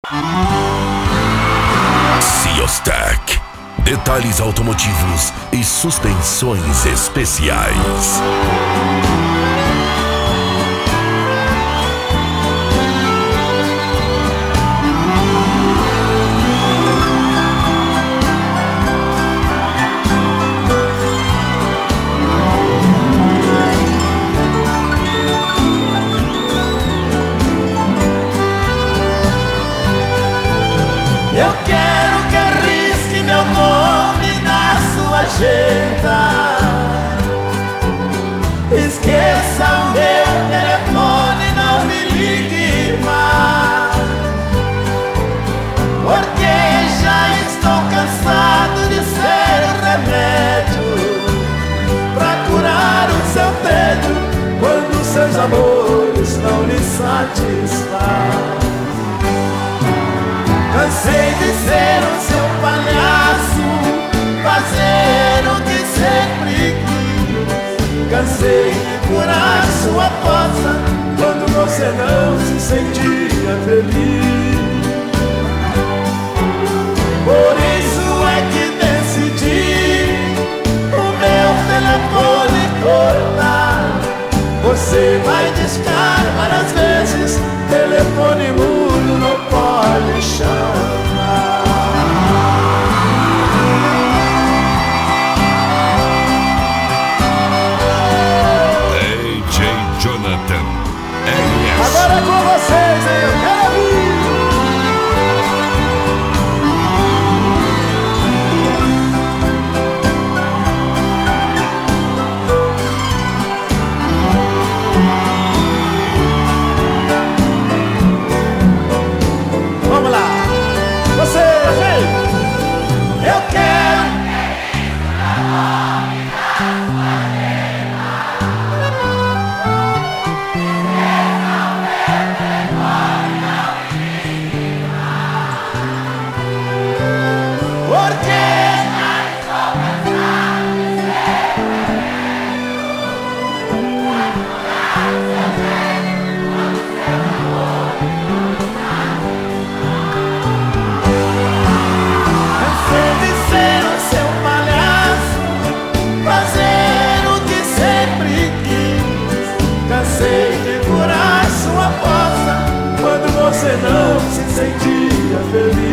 Siostec. Detalhes automotivos e suspensões especiais. Eu quero que arrisque meu nome na sua agenda. Esqueça o meu telefone, não me ligue mais, porque já estou cansado de ser o remédio pra curar o seu tédio quando seus amores não lhe satisfazem. Cansei de ser o seu palhaço, fazer o que sempre quis. Cansei de curar sua fossa quando você não se sentia feliz. Por isso é que decidi o meu telefone cortar. Você vai discar várias vezes, telefone mudo não pode chamar. DJ Jonathan RS. Agora é com vocês, hein? Eu quero ouvir. Vamos lá, você, eu quero. Porque cansei de ser o seu palhaço, fazer o que sempre quis. Cansei de curar sua fossa quando você não se sentia feliz.